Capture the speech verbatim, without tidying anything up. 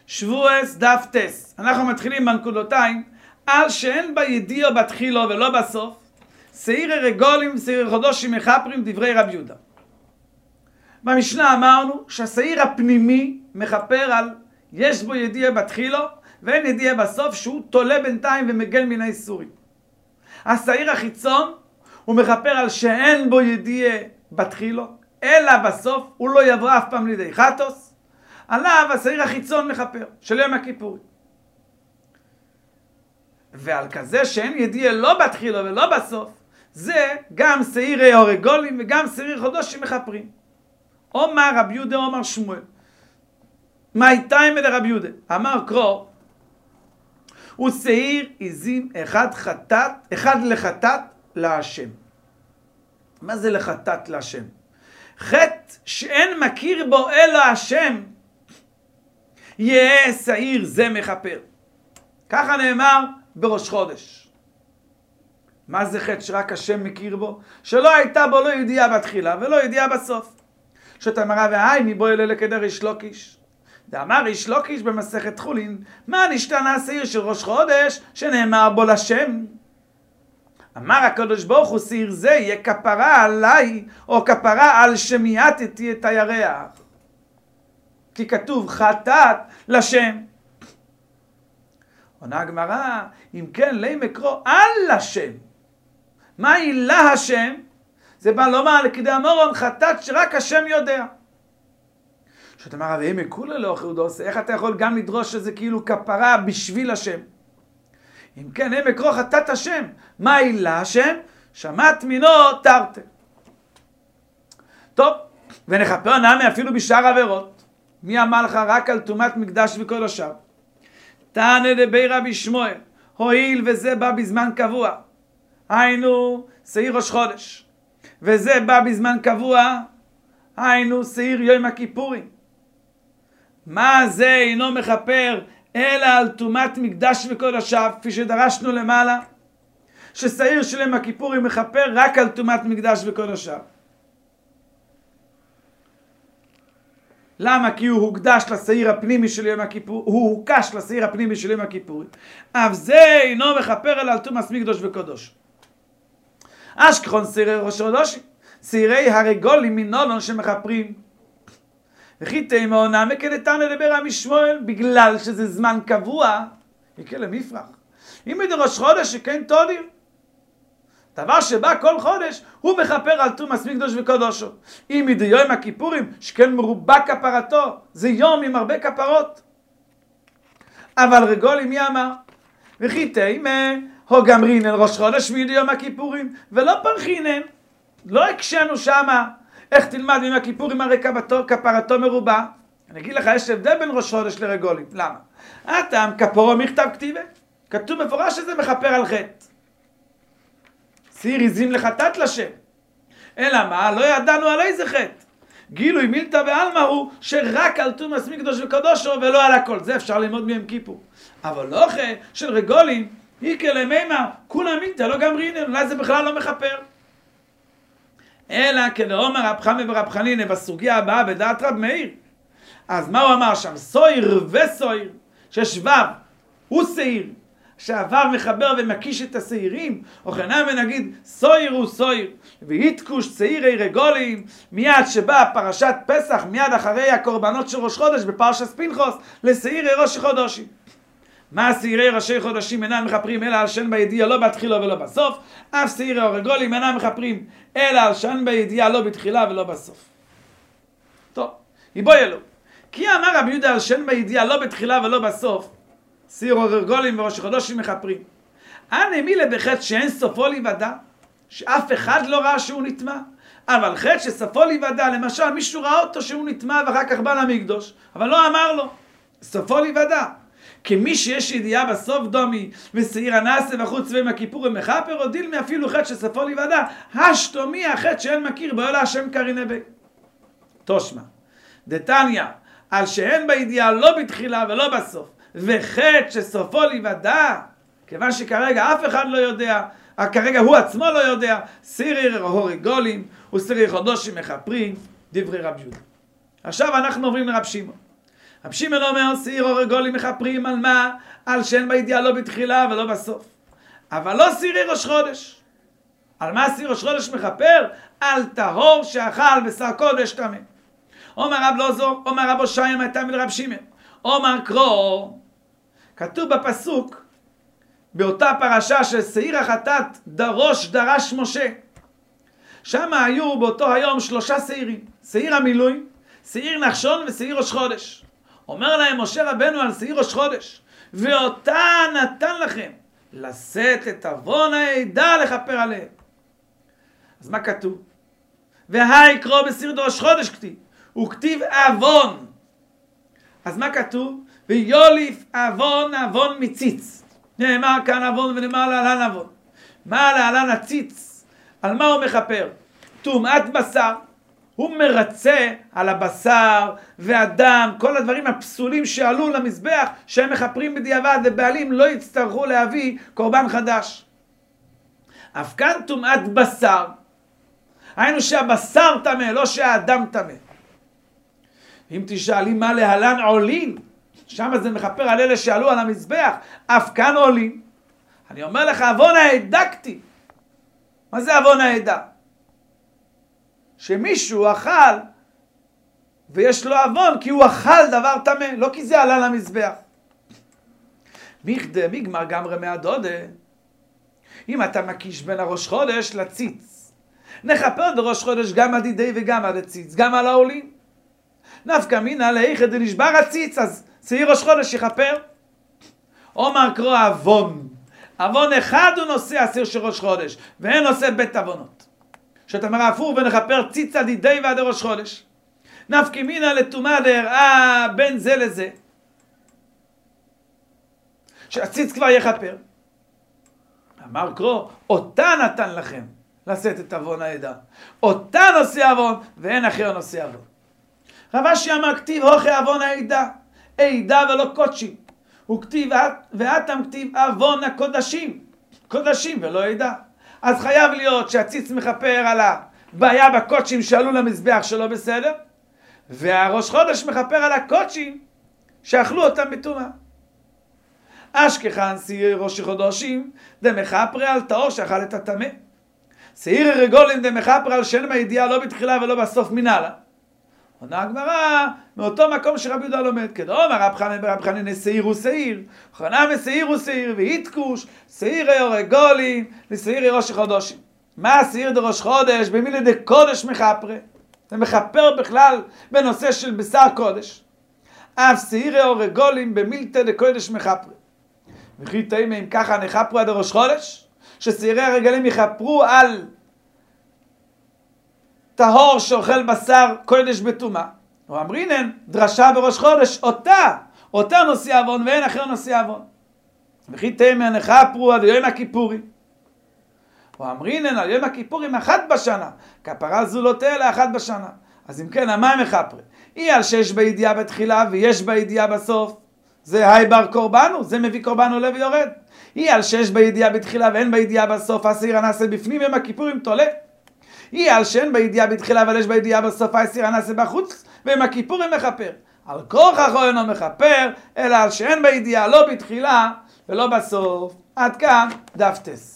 שבועס דף טס. אנחנו מתחילים בנקודותיים, על שאין בידיעו בתחילו ולא בסוף, שעירי רגולים ושעירי חודשים מחפרים דברי רבי יהודה. במשנה אמרנו שהשעיר הפנימי מחפר על יש בו ידיעה בתחילו ואין ידיעה בסוף, שהוא תולה בינתיים ומגן מן האיסורים. השעיר החיצון הוא מחפר על שאין בו ידיעה בתחילו, אלא בסוף הוא לא יבוא אף פעם לידי חטוס. עליו השעיר החיצון מחפר של יום הכיפורים. ועל כזה שאין ידיעה לא בתחילו ולא בסוף, זה גם שעירי הרגולים וגם שעירי חודשים מחפרים. אומר רבי יהודה אומר שמואל, מה איתיים לרבי יהודה? אמר קרוא, הוא שעיר עזים אחד חטאת, אחד לחטאת להשם. מה זה לחטאת להשם? חטא שאין מכיר בו אלא השם, יהיה שעיר זה מחפר. ככה נאמר בראש חודש. מה זה חטא שרק השם מכיר בו? שלא הייתה בו לא ידיעה בתחילה ולא ידיעה בסוף. שאתה מראה והי מבו אלה לכדר איש לוקיש. דאמר איש לוקיש במסכת חולין, מה נשתנה שעיר של ראש חודש שנאמר בו לשם? אמר הקדוש ברוך הוא, שעיר זה יהיה כפרה עליי, או כפרה על שמיעטתי את הירח. כי כתוב חטאת לשם. עונה הגמרא, אם כן לי מקרו על השם. מהי לה השם? זה בא לומר לכדי המורון חטאת שרק השם יודע. שאתה אומר, ואם מקולה לא חיודוס, איך אתה יכול גם לדרוש שזה כאילו כפרה בשביל השם? אם כן, הם מקרו חטאת השם. מהי לה השם? שמעת מינו תרתי. טוב, ונחפר נעמי אפילו בשאר עבירות. מי אמר לך רק על טומאת מקדש וכל השאר? תענה דבי רבי שמואל, הואיל וזה בא בזמן קבוע, היינו שעיר ראש חודש, וזה בא בזמן קבוע, היינו שעיר יום הכיפורים. מה זה אינו מחפר אלא על טומאת מקדש וכל השאר, כפי שדרשנו למעלה, ששעיר של יום הכיפורים מחפר רק על טומאת מקדש וכל השאר. למה? כי הוא הוקדש לשעיר הפנימי של יום הכיפור, הוא הוקש לשעיר הפנימי של יום הכיפורים. אף זה אינו מחפר אלא על טומאת מקדש וקדוש. אשכחון שעירי ראש חודשים, שעירי הרגולים מנולון שמחפרים. וכי תימא עונה מקדתן לדבר רבי שמואל, בגלל שזה זמן קבוע, יקה למפרח. אם ידי ראש חודש שכן תודים. דבר שבא כל חודש, הוא מחפר על טומאת מקדש וקדושו. אם ידי יום הכיפורים, שכן מרובה כפרתו, זה יום עם הרבה כפרות. אבל רגולים מי אמר? וכי תימא הו גמרין אל ראש חודש מידי יום הכיפורים, ולא פרחינן, לא הקשנו שמה, איך תלמד יום הכיפורים הרי כפרתו מרובה. אני אגיד לך, יש הבדל בין ראש חודש לרגולים. למה? אתם כפורו מכתב כתיבה, כתוב מפורש שזה מחפר על חטא. שעיר עזים לחטאת לשם. אלא מה? לא ידענו על איזה חטא. גילוי מילתא בעלמא הוא שרק על טומאת מקדש וקדושו ולא על הכל. זה אפשר ללמוד מיום כיפור. אבל לא חטא של רגולים, איקא למימא, כולה מילתא, לא גמרינן, אולי זה בכלל לא מחפר. אלא כדאמר רב חמא ורב חנינא בסוגיה הבאה בדעת רב מאיר. אז מה הוא אמר שם? סויר וסויר, ששבב הוא שעיר, שעבר מחבר ומקיש את השעירים, או חנם ונגיד סויר הוא סויר, והתקוש שעירי רגולים, מיד שבא פרשת פסח, מיד אחרי הקורבנות של ראש חודש בפרשת פנחס, לשעירי ראש חודשים. מה שעירי ראשי חודשים אינם מחפרים אלא על שאין בידיעה לא בתחילה ולא בסוף, אף שעירי הרגולים אינם מחפרים אלא על שאין בידיעה לא בתחילה ולא בסוף. טוב, יבוא ילו. כי אמר רבי יהודה על שאין בידיעה לא בתחילה ולא בסוף, שעיר הרגולים וראשי חודשים מחפרים. אנא מילה בחטא שאין סופו להיוודע, שאף אחד לא ראה שהוא נטמע, אבל חטא שסופו להיוודע, למשל מישהו ראה אותו שהוא נטמע ואחר כך בא למקדוש, אבל לא אמר לו, סופו להיוודע. כמי שיש ידיעה בסוף דומי ושעיר הנעשה וחוץ ויום הכיפורים מחפר, או דילמי אפילו חטא שסופו להיוודע, השתומי החטא שאין מכיר בו אלא השם קרינא בי. תושמע, דתניא, על שאין בידיעה לא בתחילה ולא בסוף, וחטא שסופו להיוודע, כיוון שכרגע אף אחד לא יודע, כרגע הוא עצמו לא יודע, שעירי הרגולים ושעירי חודשים מחפרים, דברי רבי יהודה. עכשיו אנחנו עוברים לרב שמעון. רב שמעון אומר, שעיר או רגולים מכפרים על מה? על שאין בידיעה לא בתחילה ולא בסוף. אבל לא שעירי ראש חודש. על מה שעיר ראש חודש מכפר? על טהור שאכל בשר קודש טמא. אומר רב לוזור, אומר רב הושעיה מהתלמיד רב שמעון, אומר קרוא, כתוב בפסוק, באותה פרשה של שעיר החטאת דרוש דרש משה. שם היו באותו היום שלושה שעירים, שעיר המילוי, שעיר נחשון ושעיר ראש חודש. אומר להם משה רבנו על שעיר ראש חודש, ואותה נתן לכם, לשאת את עוון העדה לכפר עליהם. אז מה כתוב? והי קרוא בשעיר ראש חודש כתיב, הוא כתיב עוון. אז מה כתוב? ויוליף עוון עוון מציץ. נאמר כאן עוון ונאמר להלן עוון. מה להלן הציץ? על מה הוא מכפר? טומאת בשר. הוא מרצה על הבשר והדם, כל הדברים הפסולים שעלו למזבח, שהם מכפרים בדיעבד, ובעלים לא יצטרכו להביא קורבן חדש. אף כאן טומאת בשר. היינו שהבשר טמא, לא שהאדם טמא. אם תשאלים מה להלן עולים, שם זה מכפר על אלה שעלו על המזבח, אף כאן עולים. אני אומר לך, עוון העדה כתיב. מה זה עוון העדה? שמישהו אכל ויש לו עוון כי הוא אכל דבר טמא, לא כי זה עלה למזבח. מיכדה מיגמר גמרי מהדודה. אם אתה מקיש בין הראש חודש לציץ, נכפר בראש חודש גם על דידי וגם על הציץ, גם על העולים. נפקא מינה לאיכא דנשבר הציץ, אז שעיר ראש חודש יכפר. אומר קרוא עוון. עוון אחד הוא נושא השעיר של ראש חודש, ואין נושא בית עוונות. שאתה אומר הפוך ונכפר ציץ עד דידי ועד ראש חודש. נפקא מינה לטומאה דהראה בין זה לזה. שהציץ כבר יכפר. אמר קרוא, אותה נתן לכם לשאת את עוון העדה. אותה נושא עוון, ואין אחר נושא עוון. רב אשי אמר כתיב הוכי עוון העדה, עדה ולא קודשים. הוא כתיב, ואתם כתיב עוון הקודשים, קודשים ולא עדה. אז חייב להיות שהציץ מכפר על הבעיה בקודשים שעלו למזבח שלא בסדר, והראש חודש מכפר על הקודשים שאכלו אותם בטומאה. אשכחן שעיר ראש חודשים דמכפר על טהור שאכל את הטמא. שעיר רגולים דמכפר על שאין בידיעה לא בתחילה ולא בסוף מנהלה. עונה הגמרא מאותו מקום שרבי יהודה לומד, כדאמר רב חנינא ברב חנינא שעיר הוא שעיר, חנמי שעיר הוא שעיר, והתקוש שעירי רגולים לשעירי ראש חודשים. מה שעיר דראש חודש? במילי דקודש מכפרי. זה מכפר בכלל בנושא של בשר קודש. אף שעירי רגולים במילתא דקודש מכפרי. וכי תימא אם ככה נכפרו עד ראש חודש, ששעירי הרגלים יכפרו על טהור שאוכל בשר קודש בטומאה. או אמרינן, דרשה בראש חודש, אותה, אותה נושא עוון ואין אחר נושא עוון. וכי תימא נכפרו עד יום הכיפורים. או אמרינן, על יום הכיפורים אחת בשנה, כפרה זו לא תהיה לה אחת בשנה. אז אם כן, מה מכפרי? היא על שיש בידיעה בתחילה ויש בידיעה בסוף. זה היי בר קורבנו, זה מביא קורבן עולה ויורד. היא על שיש בידיעה בתחילה ואין בידיעה בסוף, השעיר הנעשה בפנים יום הכיפורים תולה. היא על שאין בידיעה בתחילה אבל יש בידיעה בסוף, השעיר הנעשה בחוץ ויום הכיפורים מכפר. על כורחך אינו מכפר, אלא על שאין בידיעה לא בתחילה ולא בסוף. עד כאן דף טס.